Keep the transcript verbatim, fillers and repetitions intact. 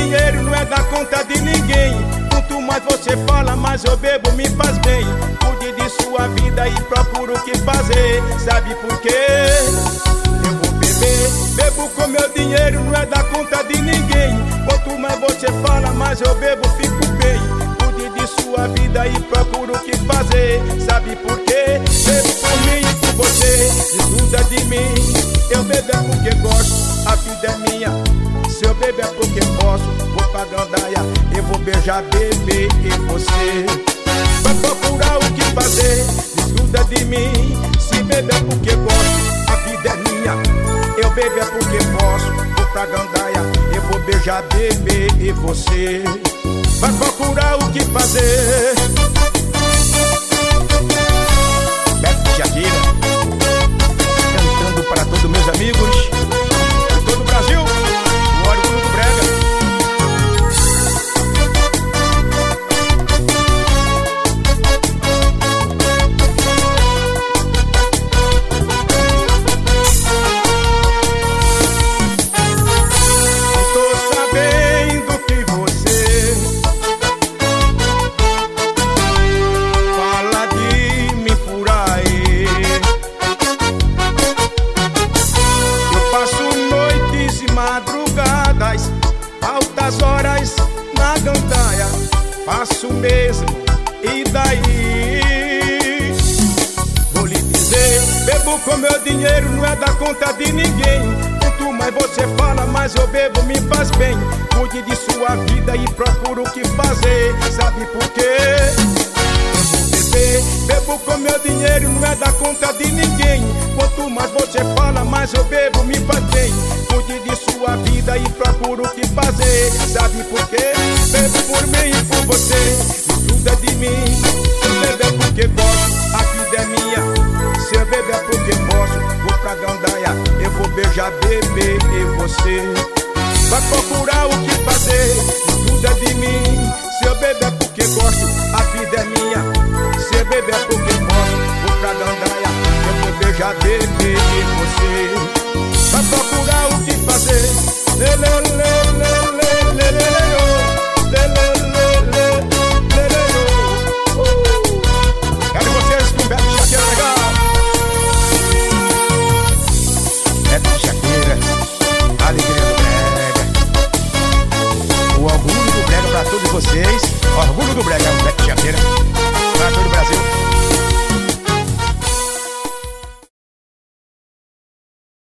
dinheiro não é da conta de ninguém. Quanto mais você fala, mais eu bebo, me faz bem. Cuide de sua vida e procuro o que fazer. Sabe por quê? Eu vou beber, bebo com meu dinheiro, não é da conta de ninguém. Quanto mais você fala, mais eu bebo, fico bem. Cuide de sua vida e procuro o que fazer. Sabe por quê? Bebo por mim e por você. Desgruda de mim. Eu bebo é porque gosto, a vida é minha. Se eu bebo é porque posso. Vou pra gandaia, eu vou beijar, bebê e você. Vai procurar o que fazer, desgruda de mim. Se bebo é porque gosto, a vida é minha. Eu bebo é porque posso. Vou pra gandaia, eu vou beijar, bebê e você. Vai procurar o que fazer. Beto Shakira, cantando para todos meus amigos de todo o Brasil. O óleo do brega. Tô sabendo que você fala de mim por aí. Eu passo noites e madrugadas, altas horas na gandaia. Faço mesmo, e daí? Vou lhe dizer, bebo com meu dinheiro, não é da conta de ninguém. Quanto mais você fala, mais eu bebo, me faz bem. Cuide de sua vida e procuro o que fazer. Sabe por quê? Eu vou beber, bebo com meu dinheiro, não é da conta de ninguém. Quanto mais você fala, mais eu bebo, me faz bem. Cuide de sua vida e procuro o que fazer. Sabe por quê? Bebo por mim e por você. Desgruda de mim. Se eu bebo é porque gosto, a vida é minha. Se eu bebo é porque posso. Vou pra gandaia, eu vou beijar, bebê e você. Vai procurar o que fazer, desgruda de mim. Se eu bebo é porque gosto, a vida é minha. Se eu bebo é porque posso. Vou pra gandaia, eu vou beijar, bebê e você. Vai procurar o que fazer. Lê, lê, lê.